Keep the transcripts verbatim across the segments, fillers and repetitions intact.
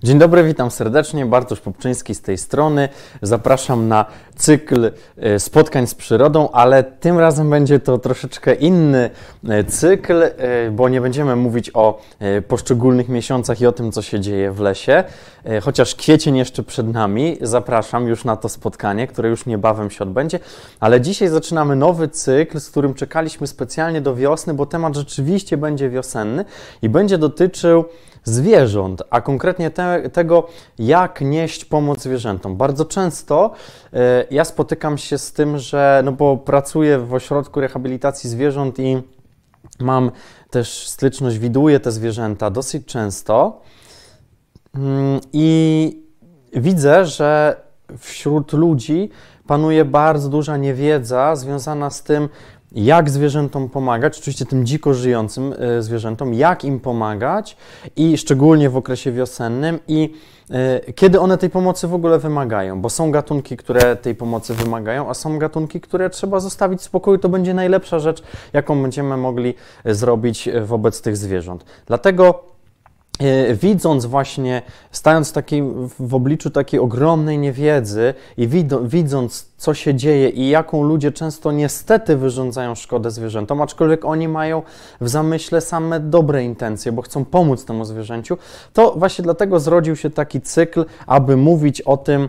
Dzień dobry, witam serdecznie, Bartosz Popczyński z tej strony. Zapraszam na cykl spotkań z przyrodą, ale tym razem będzie to troszeczkę inny cykl, bo nie będziemy mówić o poszczególnych miesiącach i o tym, co się dzieje w lesie. Chociaż kwiecień jeszcze przed nami, zapraszam już na to spotkanie, które już niebawem się odbędzie, ale dzisiaj zaczynamy nowy cykl, z którym czekaliśmy specjalnie do wiosny, bo temat rzeczywiście będzie wiosenny i będzie dotyczył zwierząt, a konkretnie te, tego, jak nieść pomoc zwierzętom. Bardzo często y, ja spotykam się z tym, że, no bo pracuję w ośrodku rehabilitacji zwierząt i mam też styczność, widuję te zwierzęta dosyć często y, i widzę, że wśród ludzi panuje bardzo duża niewiedza związana z tym, jak zwierzętom pomagać, oczywiście tym dziko żyjącym y, zwierzętom, jak im pomagać i szczególnie w okresie wiosennym i y, kiedy one tej pomocy w ogóle wymagają, bo są gatunki, które tej pomocy wymagają, a są gatunki, które trzeba zostawić w spokoju. To będzie najlepsza rzecz, jaką będziemy mogli zrobić wobec tych zwierząt. Dlatego widząc właśnie, stając takiej, w obliczu takiej ogromnej niewiedzy i widząc, co się dzieje i jaką ludzie często niestety wyrządzają szkodę zwierzętom, aczkolwiek oni mają w zamyśle same dobre intencje, bo chcą pomóc temu zwierzęciu, to właśnie dlatego zrodził się taki cykl, aby mówić o tym,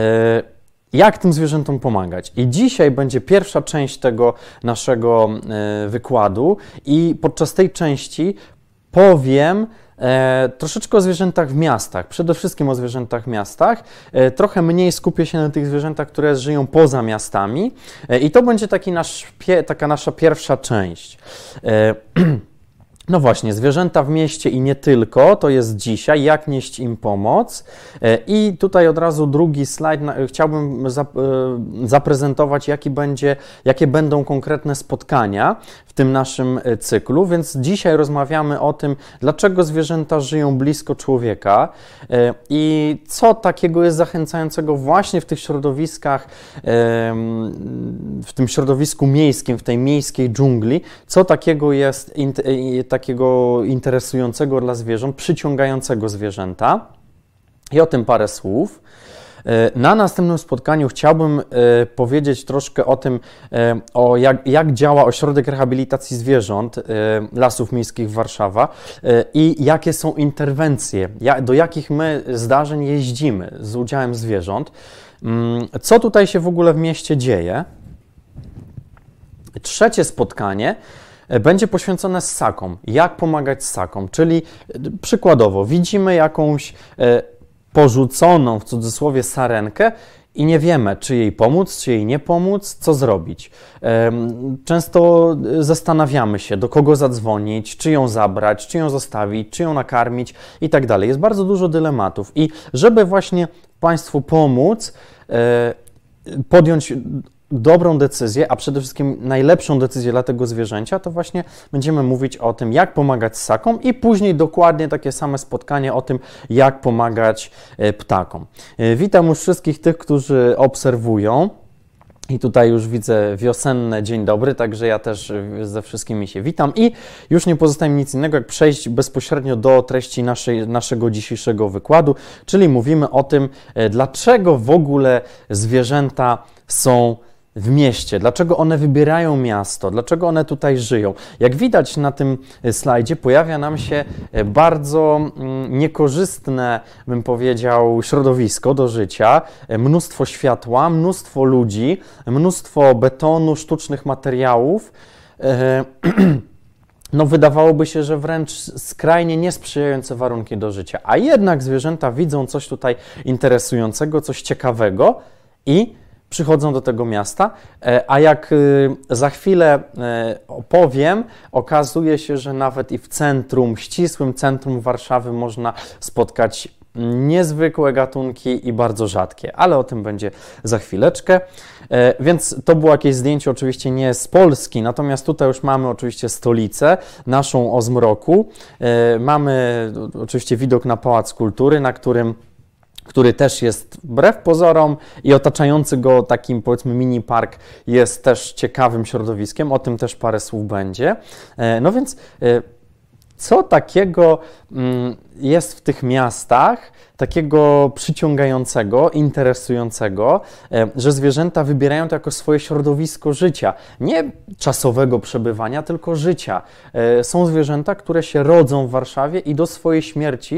jak tym zwierzętom pomagać. I dzisiaj będzie pierwsza część tego naszego wykładu i podczas tej części powiem E, troszeczkę o zwierzętach w miastach, przede wszystkim o zwierzętach w miastach. E, trochę mniej skupię się na tych zwierzętach, które żyją poza miastami e, i to będzie taki nasz, pie, taka nasza pierwsza część. E, No właśnie, zwierzęta w mieście i nie tylko, to jest dzisiaj, jak nieść im pomoc. I tutaj od razu drugi slajd, chciałbym zaprezentować, jaki będzie, jakie będą konkretne spotkania w tym naszym cyklu, więc dzisiaj rozmawiamy o tym, dlaczego zwierzęta żyją blisko człowieka i co takiego jest zachęcającego właśnie w tych środowiskach, w tym środowisku miejskim, w tej miejskiej dżungli, co takiego jest takiego interesującego dla zwierząt, przyciągającego zwierzęta. I o tym parę słów. Na następnym spotkaniu chciałbym powiedzieć troszkę o tym, o jak, jak działa Ośrodek Rehabilitacji Zwierząt Lasów Miejskich Warszawa i jakie są interwencje, do jakich my zdarzeń jeździmy z udziałem zwierząt. Co tutaj się w ogóle w mieście dzieje? Trzecie spotkanie będzie poświęcone ssakom. Jak pomagać ssakom? Czyli przykładowo widzimy jakąś porzuconą w cudzysłowie sarenkę i nie wiemy, czy jej pomóc, czy jej nie pomóc, co zrobić. Często zastanawiamy się, do kogo zadzwonić, czy ją zabrać, czy ją zostawić, czy ją nakarmić i tak dalej. Jest bardzo dużo dylematów i żeby właśnie Państwu pomóc, podjąć dobrą decyzję, a przede wszystkim najlepszą decyzję dla tego zwierzęcia, to właśnie będziemy mówić o tym, jak pomagać ssakom i później dokładnie takie same spotkanie o tym, jak pomagać ptakom. Witam już wszystkich tych, którzy obserwują. I tutaj już widzę wiosenne dzień dobry, także ja też ze wszystkimi się witam i już nie pozostaje mi nic innego, jak przejść bezpośrednio do treści naszej, naszego dzisiejszego wykładu, czyli mówimy o tym, dlaczego w ogóle zwierzęta są w mieście, dlaczego one wybierają miasto, dlaczego one tutaj żyją. Jak widać na tym slajdzie, pojawia nam się bardzo niekorzystne, bym powiedział, środowisko do życia, mnóstwo światła, mnóstwo ludzi, mnóstwo betonu, sztucznych materiałów. No wydawałoby się, że wręcz skrajnie niesprzyjające warunki do życia, a jednak zwierzęta widzą coś tutaj interesującego, coś ciekawego i przychodzą do tego miasta, a jak za chwilę opowiem, okazuje się, że nawet i w centrum, ścisłym centrum Warszawy można spotkać niezwykłe gatunki i bardzo rzadkie, ale o tym będzie za chwileczkę. Więc to było jakieś zdjęcie oczywiście nie z Polski, natomiast tutaj już mamy oczywiście stolicę, naszą o zmroku. Mamy oczywiście widok na Pałac Kultury, na którym który też jest wbrew pozorom i otaczający go takim, powiedzmy, mini park jest też ciekawym środowiskiem, o tym też parę słów będzie. No więc co takiego jest w tych miastach, takiego przyciągającego, interesującego, że zwierzęta wybierają to jako swoje środowisko życia. Nie czasowego przebywania, tylko życia. Są zwierzęta, które się rodzą w Warszawie i do swojej śmierci,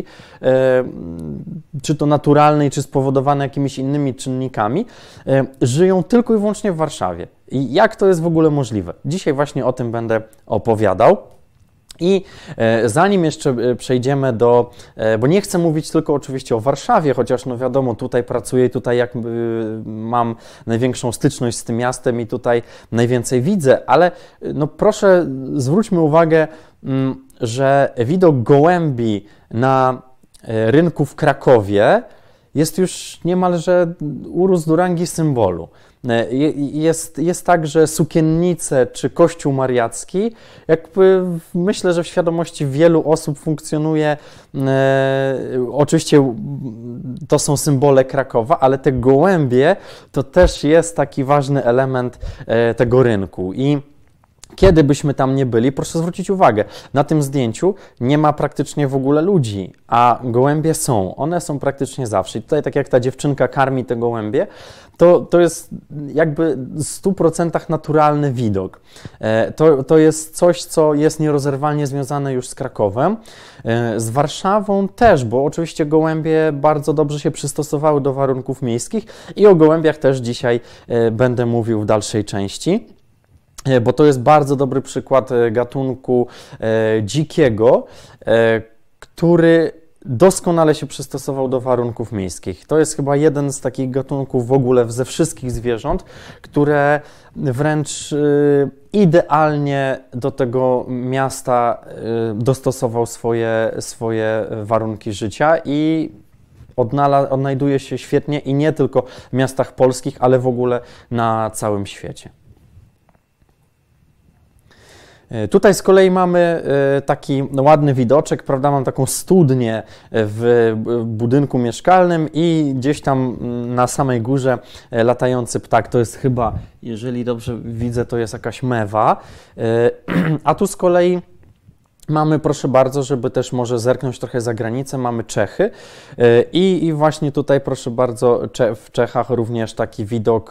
czy to naturalnej, czy spowodowane jakimiś innymi czynnikami, żyją tylko i wyłącznie w Warszawie. I jak to jest w ogóle możliwe? Dzisiaj właśnie o tym będę opowiadał. I e, zanim jeszcze przejdziemy do, e, bo nie chcę mówić tylko oczywiście o Warszawie, chociaż no wiadomo, tutaj pracuję i tutaj jak, y, mam największą styczność z tym miastem i tutaj najwięcej widzę, ale no proszę zwróćmy uwagę, m, że widok gołębi na e, rynku w Krakowie jest już niemalże urósł do rangi symbolu. Jest, jest tak, że sukiennice czy Kościół Mariacki, jakby myślę, że w świadomości wielu osób funkcjonuje, e, oczywiście to są symbole Krakowa, ale te gołębie to też jest taki ważny element e, tego rynku. I kiedy byśmy tam nie byli, proszę zwrócić uwagę, na tym zdjęciu nie ma praktycznie w ogóle ludzi, a gołębie są. One są praktycznie zawsze. I tutaj tak jak ta dziewczynka karmi te gołębie, to, to jest jakby w stu procentach naturalny widok. To, to jest coś, co jest nierozerwalnie związane już z Krakowem. Z Warszawą też, bo oczywiście gołębie bardzo dobrze się przystosowały do warunków miejskich i o gołębiach też dzisiaj będę mówił w dalszej części. Bo to jest bardzo dobry przykład gatunku e, dzikiego, e, który doskonale się przystosował do warunków miejskich. To jest chyba jeden z takich gatunków w ogóle ze wszystkich zwierząt, które wręcz e, idealnie do tego miasta e, dostosował swoje, swoje warunki życia i odnala, odnajduje się świetnie i nie tylko w miastach polskich, ale w ogóle na całym świecie. Tutaj z kolei mamy taki ładny widoczek, prawda, mam taką studnię w budynku mieszkalnym i gdzieś tam na samej górze latający ptak, to jest chyba, jeżeli dobrze widzę, to jest jakaś mewa, a tu z kolei mamy, proszę bardzo, żeby też może zerknąć trochę za granicę, mamy Czechy i, i właśnie tutaj, proszę bardzo, w Czechach również taki widok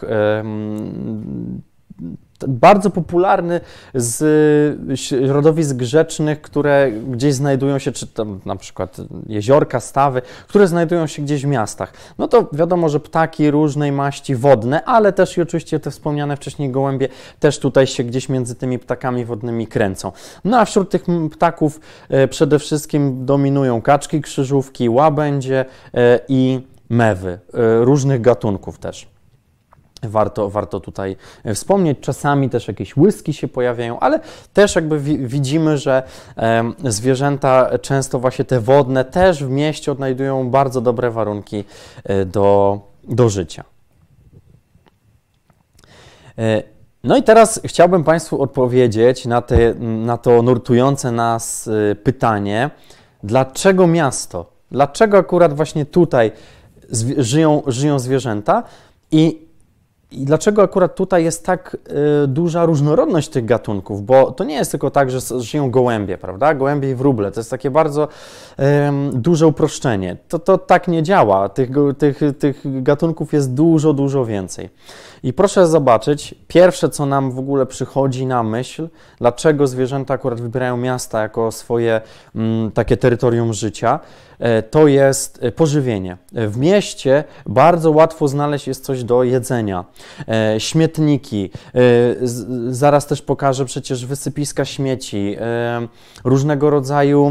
bardzo popularny z środowisk rzecznych, które gdzieś znajdują się, czy tam na przykład jeziorka, stawy, które znajdują się gdzieś w miastach. No to wiadomo, że ptaki różnej maści wodne, ale też i oczywiście te wspomniane wcześniej gołębie też tutaj się gdzieś między tymi ptakami wodnymi kręcą. No a wśród tych ptaków e, przede wszystkim dominują kaczki, krzyżówki, łabędzie e, i mewy, e, różnych gatunków też. Warto, warto tutaj wspomnieć, czasami też jakieś łyski się pojawiają, ale też jakby widzimy, że e, zwierzęta często właśnie te wodne też w mieście odnajdują bardzo dobre warunki e, do, do życia. E, no i teraz chciałbym Państwu odpowiedzieć na, te, na to nurtujące nas pytanie, dlaczego miasto? Dlaczego akurat właśnie tutaj żyją, żyją zwierzęta i I dlaczego akurat tutaj jest tak y, duża różnorodność tych gatunków? Bo to nie jest tylko tak, że żyją gołębie, prawda? Gołębie i wróble. To jest takie bardzo y, duże uproszczenie. To, to tak nie działa. Tych, tych, tych gatunków jest dużo, dużo więcej. I proszę zobaczyć, pierwsze, co nam w ogóle przychodzi na myśl, dlaczego zwierzęta akurat wybierają miasta jako swoje mm, takie terytorium życia, to jest pożywienie. W mieście bardzo łatwo znaleźć jest coś do jedzenia. Śmietniki, zaraz też pokażę przecież wysypiska śmieci, różnego rodzaju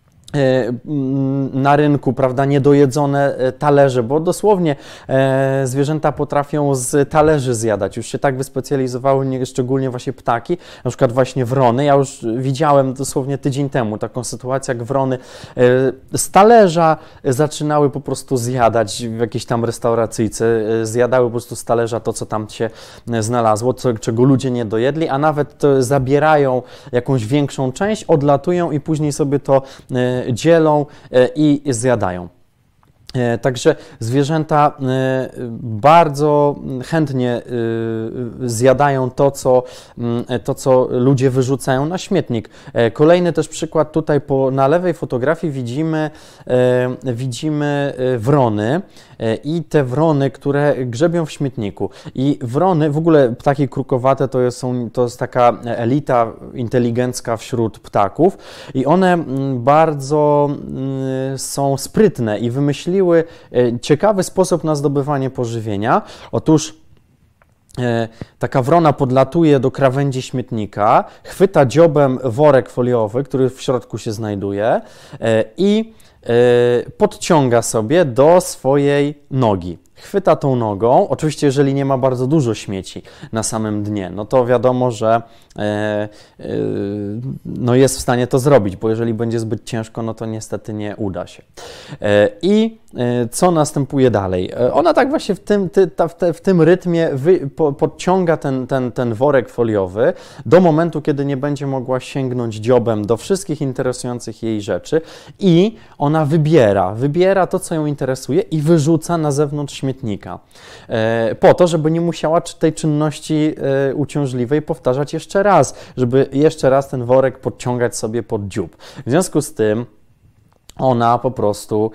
na rynku, prawda, niedojedzone talerze, bo dosłownie e, zwierzęta potrafią z talerzy zjadać. Już się tak wyspecjalizowały, nie, szczególnie właśnie ptaki, na przykład właśnie wrony. Ja już widziałem dosłownie tydzień temu taką sytuację, jak wrony e, z talerza zaczynały po prostu zjadać w jakiejś tam restauracyjce, e, zjadały po prostu z talerza to, co tam się znalazło, co, czego ludzie nie dojedli, a nawet zabierają jakąś większą część, odlatują i później sobie to e, dzielą i zjadają. Także zwierzęta bardzo chętnie zjadają to co, to, co ludzie wyrzucają na śmietnik. Kolejny też przykład tutaj po, na lewej fotografii widzimy, widzimy wrony i te wrony, które grzebią w śmietniku. I wrony, w ogóle ptaki krukowate to jest, są, to jest taka elita inteligencka wśród ptaków i one bardzo są sprytne i wymyśliły ciekawy sposób na zdobywanie pożywienia. Otóż taka wrona podlatuje do krawędzi śmietnika, chwyta dziobem worek foliowy, który w środku się znajduje i podciąga sobie do swojej nogi. Chwyta tą nogą, oczywiście jeżeli nie ma bardzo dużo śmieci na samym dnie, no to wiadomo, że e, e, no jest w stanie to zrobić, bo jeżeli będzie zbyt ciężko, no to niestety nie uda się. E, I e, co następuje dalej? E, ona tak właśnie w tym, ty, ta, w, te, w tym rytmie wy, po, podciąga ten, ten, ten worek foliowy do momentu, kiedy nie będzie mogła sięgnąć dziobem do wszystkich interesujących jej rzeczy i ona wybiera, wybiera to, co ją interesuje i wyrzuca na zewnątrz śmietnika. śmietnika, po to, żeby nie musiała tej czynności uciążliwej powtarzać jeszcze raz, żeby jeszcze raz ten worek podciągać sobie pod dziób. W związku z tym ona po prostu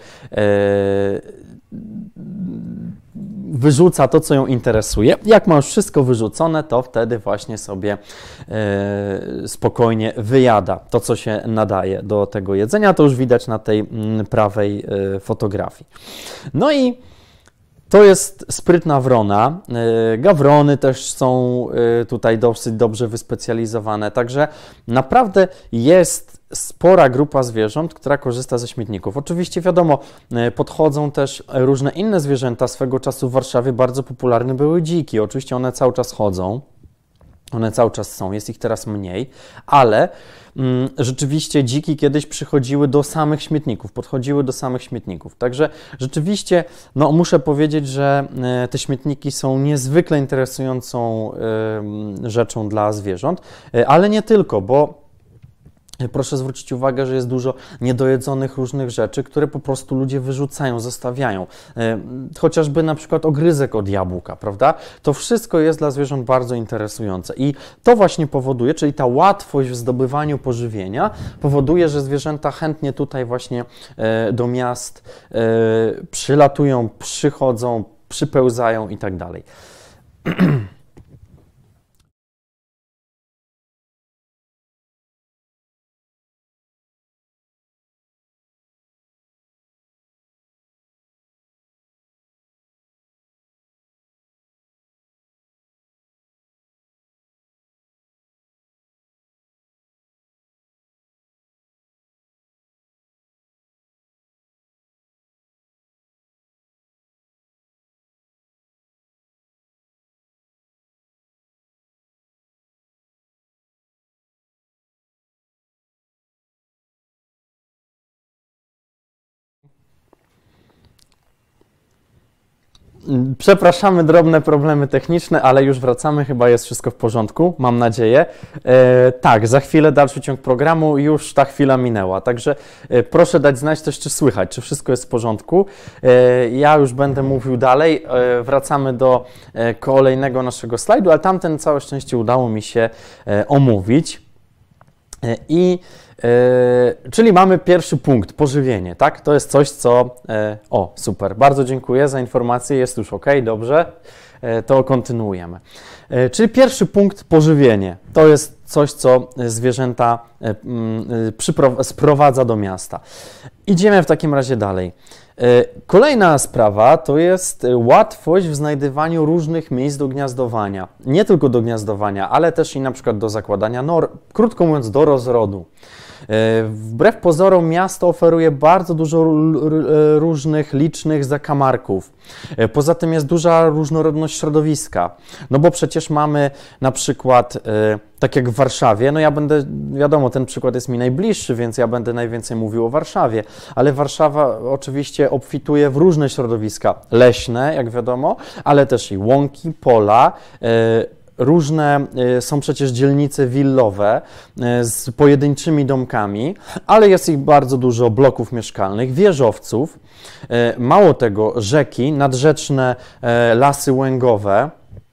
wyrzuca to, co ją interesuje. Jak ma już wszystko wyrzucone, to wtedy właśnie sobie e, spokojnie wyjada to, co się nadaje do tego jedzenia. To już widać na tej m, prawej e, fotografii. No i to jest sprytna wrona. Gawrony też są tutaj dosyć dobrze wyspecjalizowane, także naprawdę jest spora grupa zwierząt, która korzysta ze śmietników. Oczywiście wiadomo, podchodzą też różne inne zwierzęta. Swego czasu w Warszawie bardzo popularne były dziki. Oczywiście one cały czas chodzą. One cały czas są, jest ich teraz mniej, ale mm, rzeczywiście dziki kiedyś przychodziły do samych śmietników, podchodziły do samych śmietników. Także rzeczywiście, no muszę powiedzieć, że y, te śmietniki są niezwykle interesującą y, rzeczą dla zwierząt, y, ale nie tylko, bo proszę zwrócić uwagę, że jest dużo niedojedzonych różnych rzeczy, które po prostu ludzie wyrzucają, zostawiają. Chociażby na przykład ogryzek od jabłka, prawda? To wszystko jest dla zwierząt bardzo interesujące i to właśnie powoduje, czyli ta łatwość w zdobywaniu pożywienia powoduje, że zwierzęta chętnie tutaj właśnie do miast przylatują, przychodzą, przypełzają i tak dalej. Przepraszamy, drobne problemy techniczne, ale już wracamy, chyba jest wszystko w porządku, mam nadzieję. E, tak, za chwilę dalszy ciąg programu, już ta chwila minęła, także e, proszę dać znać też, czy słychać, czy wszystko jest w porządku. E, ja już będę mówił dalej, e, wracamy do e, kolejnego naszego slajdu, ale tamten całe szczęście udało mi się e, omówić. E, I Yy, czyli mamy pierwszy punkt, pożywienie, tak? To jest coś, co... Yy, o, super, bardzo dziękuję za informację, jest już ok, dobrze, yy, to kontynuujemy. Yy, czyli pierwszy punkt, pożywienie, to jest coś, co zwierzęta yy, yy, sprowadza do miasta. Idziemy w takim razie dalej. Kolejna sprawa to jest łatwość w znajdywaniu różnych miejsc do gniazdowania. Nie tylko do gniazdowania, ale też i na przykład do zakładania nor, krótko mówiąc do rozrodu. Wbrew pozorom miasto oferuje bardzo dużo różnych, licznych zakamarków. Poza tym jest duża różnorodność środowiska, no bo przecież mamy na przykład, tak jak w Warszawie, no ja będę, wiadomo, ten przykład jest mi najbliższy, więc ja będę najwięcej mówił o Warszawie, ale Warszawa oczywiście obfituje w różne środowiska leśne, jak wiadomo, ale też i łąki, pola, różne są przecież dzielnice willowe z pojedynczymi domkami, ale jest ich bardzo dużo bloków mieszkalnych, wieżowców, mało tego, rzeki, nadrzeczne lasy łęgowe,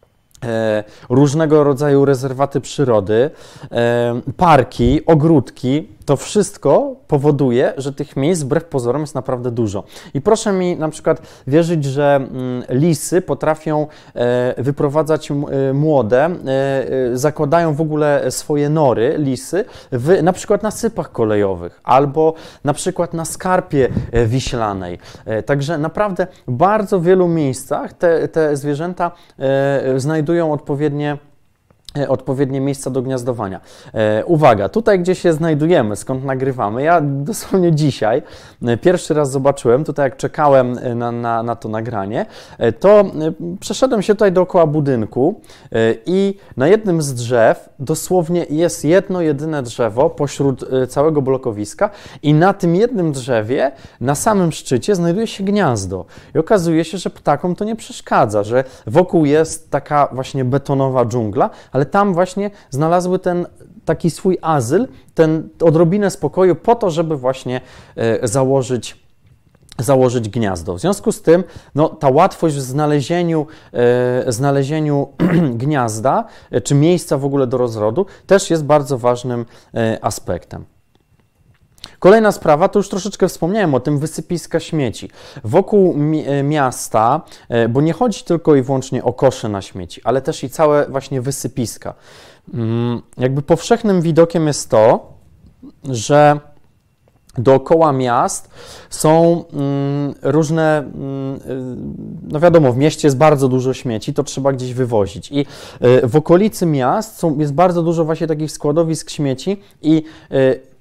różnego rodzaju rezerwaty przyrody, parki, ogródki. To wszystko powoduje, że tych miejsc wbrew pozorom jest naprawdę dużo. I proszę mi na przykład wierzyć, że lisy potrafią wyprowadzać młode, zakładają w ogóle swoje nory, lisy, w, na przykład na sypach kolejowych albo na przykład na skarpie wiślanej. Także naprawdę w bardzo wielu miejscach te, te zwierzęta znajdują odpowiednie odpowiednie miejsca do gniazdowania. E, uwaga, tutaj gdzie się znajdujemy, skąd nagrywamy, ja dosłownie dzisiaj e, pierwszy raz zobaczyłem, tutaj jak czekałem na, na, na to nagranie, e, to e, przeszedłem się tutaj dookoła budynku e, i na jednym z drzew dosłownie jest jedno jedyne drzewo pośród e, całego blokowiska i na tym jednym drzewie, na samym szczycie znajduje się gniazdo. I okazuje się, że ptakom to nie przeszkadza, że wokół jest taka właśnie betonowa dżungla, ale tam właśnie znalazły ten taki swój azyl, ten odrobinę spokoju po to, żeby właśnie e, założyć, założyć gniazdo. W związku z tym no, ta łatwość w znalezieniu, e, znalezieniu gniazda, e, czy miejsca w ogóle do rozrodu też jest bardzo ważnym e, aspektem. Kolejna sprawa, to już troszeczkę wspomniałem o tym, wysypiska śmieci. Wokół mi miasta, bo nie chodzi tylko i wyłącznie o kosze na śmieci, ale też i całe właśnie wysypiska. Jakby powszechnym widokiem jest to, że dookoła miast są mm, różne, mm, no wiadomo, w mieście jest bardzo dużo śmieci, to trzeba gdzieś wywozić. I y, w okolicy miast są, jest bardzo dużo właśnie takich składowisk śmieci i y,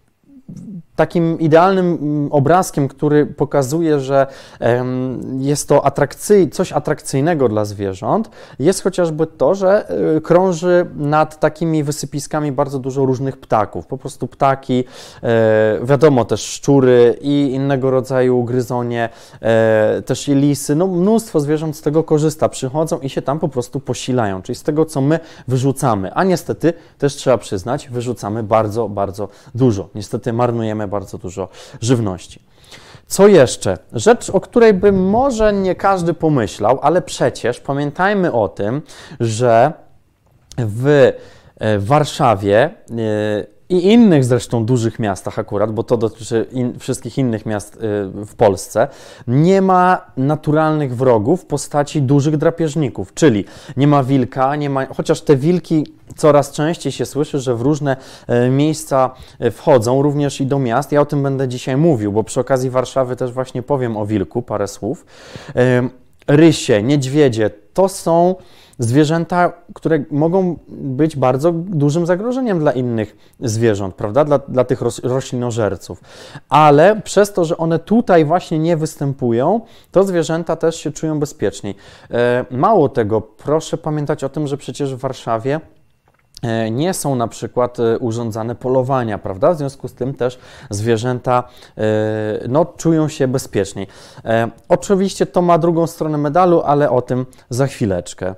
takim idealnym obrazkiem, który pokazuje, że jest to atrakcyj, coś atrakcyjnego dla zwierząt, jest chociażby to, że krąży nad takimi wysypiskami bardzo dużo różnych ptaków. Po prostu ptaki, wiadomo, też szczury i innego rodzaju gryzonie, też i lisy. No, mnóstwo zwierząt z tego korzysta. Przychodzą i się tam po prostu posilają, czyli z tego, co my wyrzucamy. A niestety, też trzeba przyznać, wyrzucamy bardzo, bardzo dużo. Niestety marnujemy bardzo dużo żywności. Co jeszcze? Rzecz, o której by może nie każdy pomyślał, ale przecież pamiętajmy o tym, że w Warszawie i innych zresztą dużych miastach akurat, bo to dotyczy in, wszystkich innych miast w Polsce, nie ma naturalnych wrogów w postaci dużych drapieżników, czyli nie ma wilka, nie ma, chociaż te wilki coraz częściej się słyszy, że w różne miejsca wchodzą, również i do miast. Ja o tym będę dzisiaj mówił, bo przy okazji Warszawy też właśnie powiem o wilku parę słów. Rysie, niedźwiedzie, to są zwierzęta, które mogą być bardzo dużym zagrożeniem dla innych zwierząt, prawda? Dla, dla tych roślinożerców. Ale przez to, że one tutaj właśnie nie występują, to zwierzęta też się czują bezpieczniej. Mało tego, proszę pamiętać o tym, że przecież w Warszawie nie są na przykład urządzane polowania, prawda? W związku z tym też zwierzęta no, czują się bezpieczniej. Oczywiście to ma drugą stronę medalu, ale o tym za chwileczkę.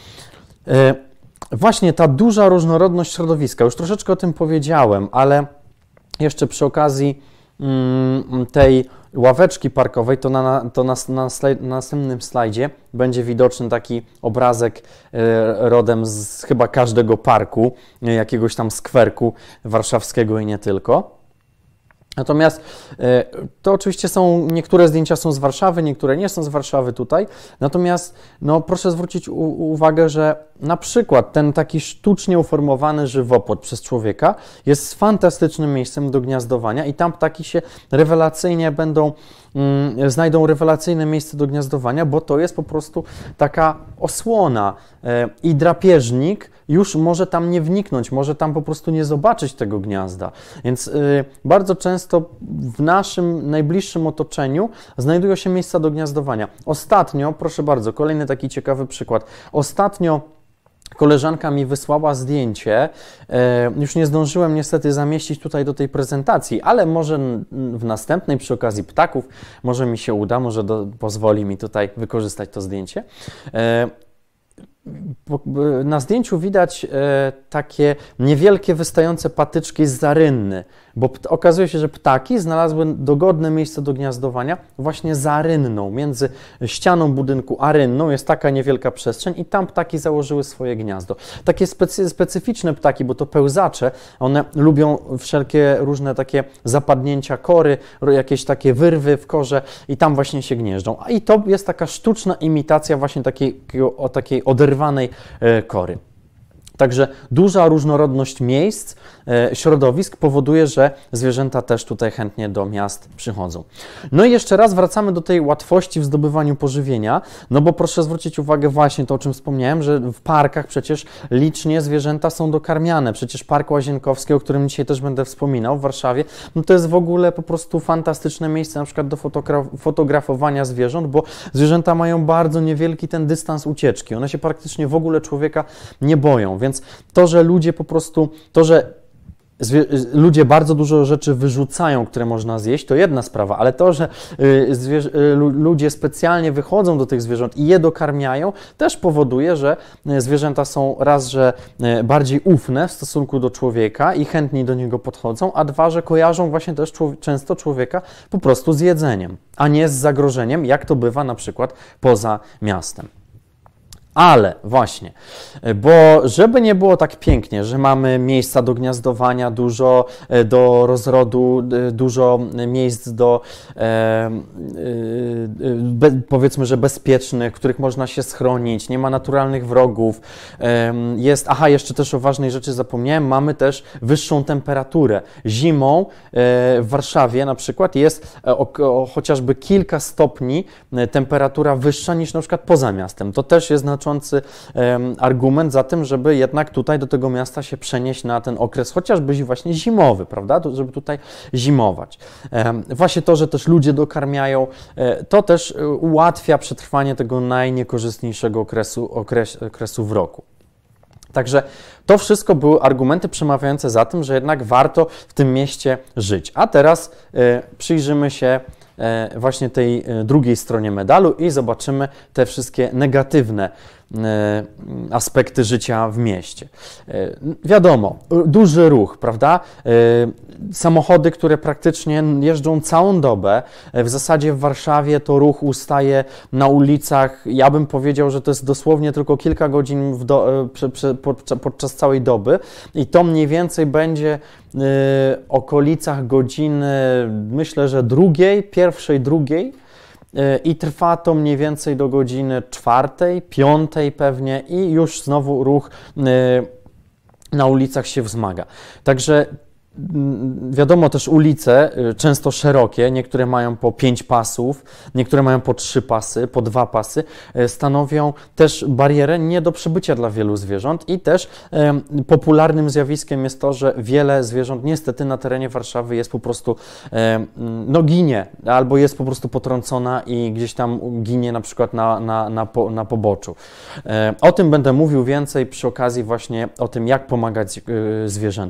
Właśnie ta duża różnorodność środowiska, już troszeczkę o tym powiedziałem, ale jeszcze przy okazji tej ławeczki parkowej, to na, to na, na, slajd, na następnym slajdzie będzie widoczny taki obrazek rodem z chyba każdego parku, jakiegoś tam skwerku warszawskiego i nie tylko. Natomiast to oczywiście są, niektóre zdjęcia są z Warszawy, niektóre nie są z Warszawy tutaj, natomiast no, proszę zwrócić u, uwagę, że na przykład ten taki sztucznie uformowany żywopłot przez człowieka jest fantastycznym miejscem do gniazdowania i tam ptaki się rewelacyjnie będą, mm, znajdą rewelacyjne miejsce do gniazdowania, bo to jest po prostu taka osłona e, i drapieżnik już może tam nie wniknąć, może tam po prostu nie zobaczyć tego gniazda. Więc y, bardzo często w naszym najbliższym otoczeniu znajdują się miejsca do gniazdowania. Ostatnio, proszę bardzo, kolejny taki ciekawy przykład. Ostatnio koleżanka mi wysłała zdjęcie, e, już nie zdążyłem niestety zamieścić tutaj do tej prezentacji, ale może w następnej przy okazji ptaków, może mi się uda, może do, pozwoli mi tutaj wykorzystać to zdjęcie. E, Na zdjęciu widać takie niewielkie wystające patyczki z zarynny, bo okazuje się, że ptaki znalazły dogodne miejsce do gniazdowania właśnie za rynną. Między ścianą budynku a rynną jest taka niewielka przestrzeń i tam ptaki założyły swoje gniazdo. Takie specy, specyficzne ptaki, bo to pełzacze, one lubią wszelkie różne takie zapadnięcia kory, jakieś takie wyrwy w korze i tam właśnie się gnieżdżą. I to jest taka sztuczna imitacja właśnie takiej, o takiej oderwanej kory. Także duża różnorodność miejsc, e, środowisk powoduje, że zwierzęta też tutaj chętnie do miast przychodzą. No i jeszcze raz wracamy do tej łatwości w zdobywaniu pożywienia, no bo proszę zwrócić uwagę właśnie to, o czym wspomniałem, że w parkach przecież licznie zwierzęta są dokarmiane. Przecież Park Łazienkowski, o którym dzisiaj też będę wspominał w Warszawie, no to jest w ogóle po prostu fantastyczne miejsce na przykład do fotogra fotografowania zwierząt, bo zwierzęta mają bardzo niewielki ten dystans ucieczki. One się praktycznie w ogóle człowieka nie boją, więc Więc to, że ludzie po prostu, to, że ludzie bardzo dużo rzeczy wyrzucają, które można zjeść, to jedna sprawa, ale to, że ludzie specjalnie wychodzą do tych zwierząt i je dokarmiają, też powoduje, że zwierzęta są raz, że bardziej ufne w stosunku do człowieka i chętniej do niego podchodzą, a dwa, że kojarzą właśnie też często człowieka po prostu z jedzeniem, a nie z zagrożeniem, jak to bywa na przykład poza miastem. Ale właśnie, bo żeby nie było tak pięknie, że mamy miejsca do gniazdowania, dużo do rozrodu, dużo miejsc do e, be, powiedzmy, że bezpiecznych, w których można się schronić, nie ma naturalnych wrogów, e, jest, aha, jeszcze też o ważnej rzeczy zapomniałem, mamy też wyższą temperaturę. Zimą e, w Warszawie na przykład jest o, o chociażby kilka stopni temperatura wyższa niż na przykład poza miastem. To też jest znaczący argument za tym, żeby jednak tutaj do tego miasta się przenieść na ten okres chociażby właśnie zimowy, prawda, żeby tutaj zimować. Właśnie to, że też ludzie dokarmiają, to też ułatwia przetrwanie tego najniekorzystniejszego okresu, okres, okresu w roku. Także to wszystko były argumenty przemawiające za tym, że jednak warto w tym mieście żyć. A teraz przyjrzymy się właśnie tej drugiej stronie medalu i zobaczymy te wszystkie negatywne aspekty życia w mieście. Wiadomo, duży ruch, prawda? Samochody, które praktycznie jeżdżą całą dobę. W zasadzie w Warszawie to ruch ustaje na ulicach. Ja bym powiedział, że to jest dosłownie tylko kilka godzin w do, podczas całej doby i to mniej więcej będzie w okolicach godziny, myślę, że drugiej, pierwszej, drugiej. I trwa to mniej więcej do godziny czwartej, piątej pewnie i już znowu ruch na ulicach się wzmaga. Także wiadomo też ulice, często szerokie, niektóre mają po pięć pasów, niektóre mają po trzy pasy, po dwa pasy, stanowią też barierę nie do przebycia dla wielu zwierząt i też e, popularnym zjawiskiem jest to, że wiele zwierząt niestety na terenie Warszawy jest po prostu, e, no ginie, albo jest po prostu potrącona i gdzieś tam ginie na przykład na, na, na, po, na poboczu. E, o tym będę mówił więcej przy okazji właśnie o tym, jak pomagać e, zwierzętom.